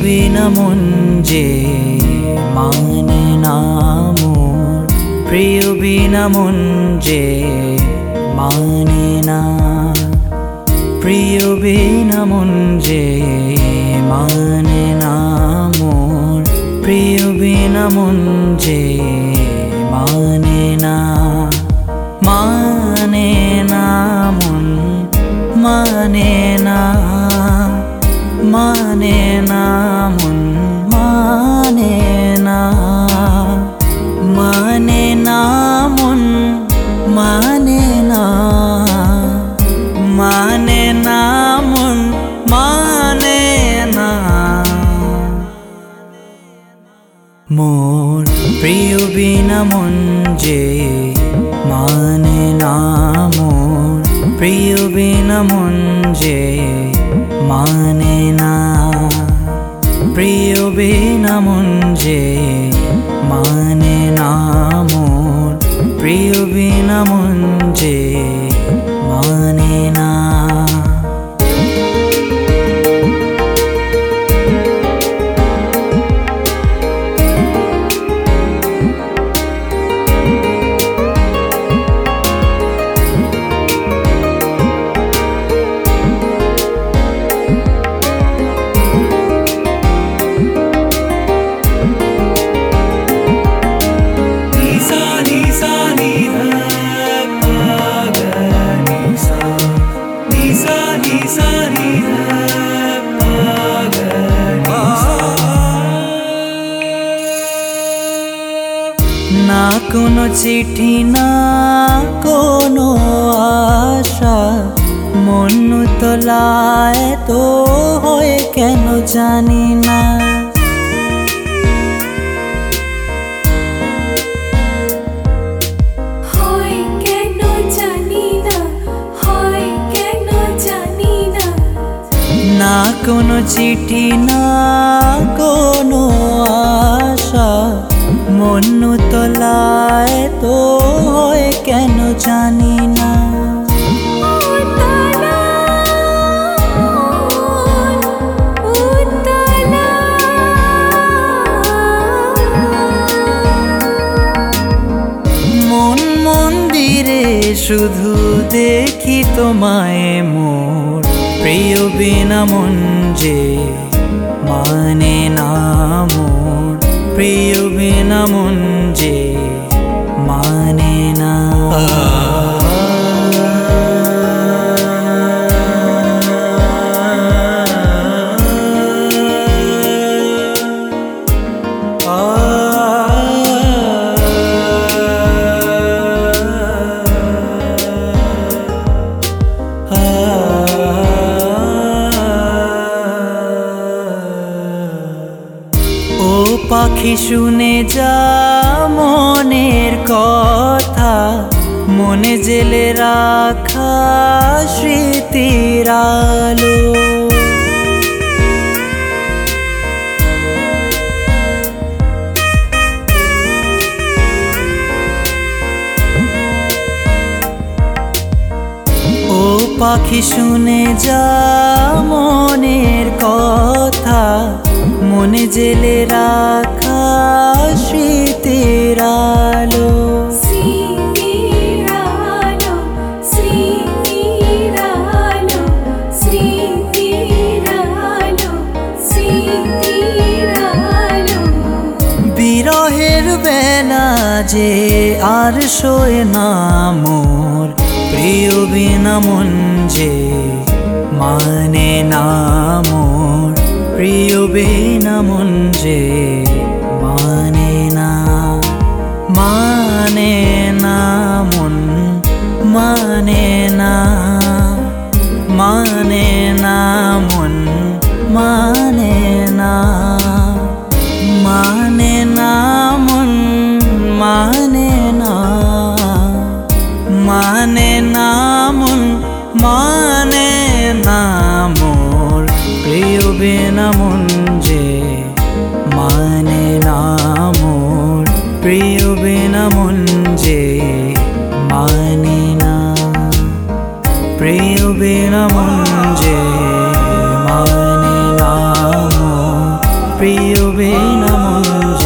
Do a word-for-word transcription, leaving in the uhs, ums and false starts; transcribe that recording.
বিনা মন যে মানে না মোর, প্রিয় বিনা মন যে মানে না, প্রিয় বিনা মন যে মানে না মোর, প্রিয় বিনা মন যে মানে না, মানে না মন মানে না, মানে না মন মানে না, মানে না মন মানে না, মানে না মন মানে না। মোর প্রিয় বিনা মন যে মানে না মোর, প্রিয় বিনা মন যে মানে না, প্রিয় বিনা মন যে মানে না মোর, প্রিয় বিনা মন যে মানে না। না কোনো চিঠি না কোনো আশা, মন তোলায় তো হয় কেন জানি না, হয় কেন জানি না, হয় কেন জানি না। না কোনো চিঠি না কোনো আশা, মন তোলায় তো হয় কেন জানি না, মন মন্দিরে শুধু দেখি তোমায় মোর, প্রিয় বিনা মন যে মানে না মোর, প্রিয় বিনা মন যে মানে না। পাখি শুনে যা মনের কথা, মনে জেলে রাখা স্মৃতির আলো, ও পাখি শুনে যা মনের কথা, মনে জেলে রাখা স্মৃতির আলো, স্মৃতির আলো, স্মৃতির আলো, স্মৃতির আলো, স্মৃতির আলো। বিরহের বেলা যে আর শোয় না মোর, প্রিয় বিনা মন যে মানে না মোর, প্রিয় বিনা মন যে মানে না, মানে না মন মানে না, মানে না মন মানে না, মানে না মন মানে না, মানে না মন মানে না মোর, প্রিয় বিনা মন যে মানে না মোর, প্রিয় বিনা মন যে মানে না, প্রিয় বিনা মন যে মানে না মোর, প্রিয় বিনা মন